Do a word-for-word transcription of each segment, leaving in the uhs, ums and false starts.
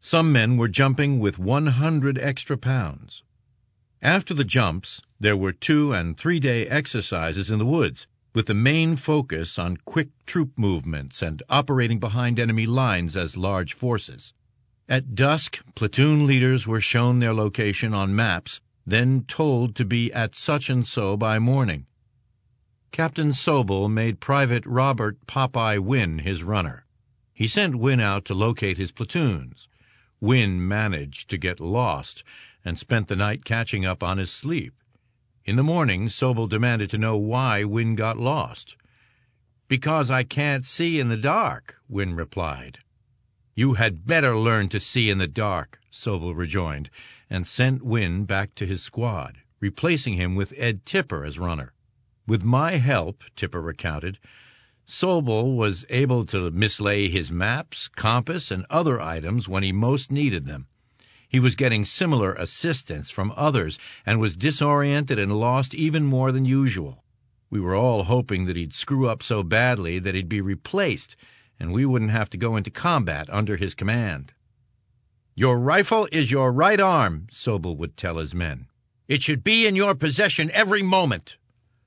Some men were jumping with one hundred extra pounds. After the jumps, there were two- and three-day exercises in the woods, with the main focus on quick troop movements and operating behind enemy lines as large forces. At dusk, platoon leaders were shown their location on maps, then told to be at such-and-so by morning. Captain Sobel made Private Robert Popeye Wynn his runner. He sent Wynn out to locate his platoons. Wynn managed to get lost and spent the night catching up on his sleep. In the morning, Sobel demanded to know why Wynn got lost. "Because I can't see in the dark," Wynn replied. "You had better learn to see in the dark," Sobel rejoined, and sent Wynn back to his squad, replacing him with Ed Tipper as runner. "With my help," Tipper recounted, "Sobel was able to mislay his maps, compass, and other items when he most needed them. He was getting similar assistance from others and was disoriented and lost even more than usual. We were all hoping that he'd screw up so badly that he'd be replaced and we wouldn't have to go into combat under his command." "Your rifle is your right arm," Sobel would tell his men. "It should be in your possession every moment."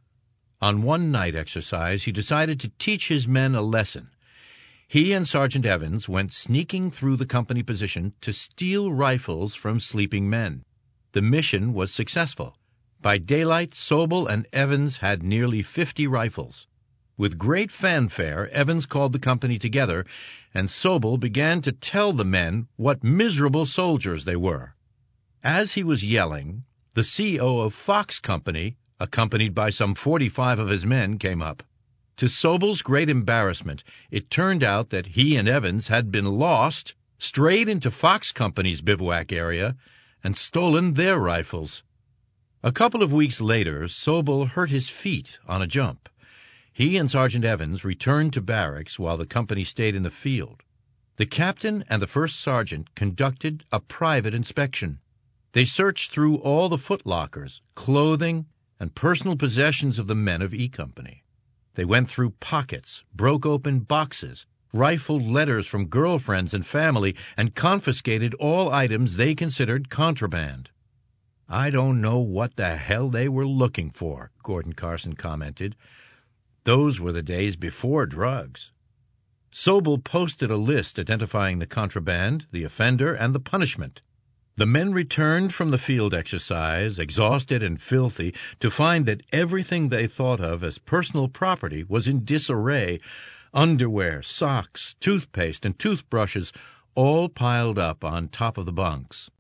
On one night exercise, he decided to teach his men a lesson. He and Sergeant Evans went sneaking through the company position to steal rifles from sleeping men. The mission was successful. By daylight, Sobel and Evans had nearly fifty rifles. With great fanfare, Evans called the company together, and Sobel began to tell the men what miserable soldiers they were. As he was yelling, the C O of Fox Company, accompanied by some forty-five of his men, came up. To Sobel's great embarrassment, it turned out that he and Evans had been lost, strayed into Fox Company's bivouac area, and stolen their rifles. A couple of weeks later, Sobel hurt his feet on a jump. He and Sergeant Evans returned to barracks while the company stayed in the field. The captain and the first sergeant conducted a private inspection. They searched through all the footlockers, clothing, and personal possessions of the men of E Company. They went through pockets, broke open boxes, rifled letters from girlfriends and family, and confiscated all items they considered contraband. "I don't know what the hell they were looking for," Gordon Carson commented. "Those were the days before drugs." Sobel posted a list identifying the contraband, the offender, and the punishment. The men returned from the field exercise, exhausted and filthy, to find that everything they thought of as personal property was in disarray. Underwear, socks, toothpaste, and toothbrushes all piled up on top of the bunks.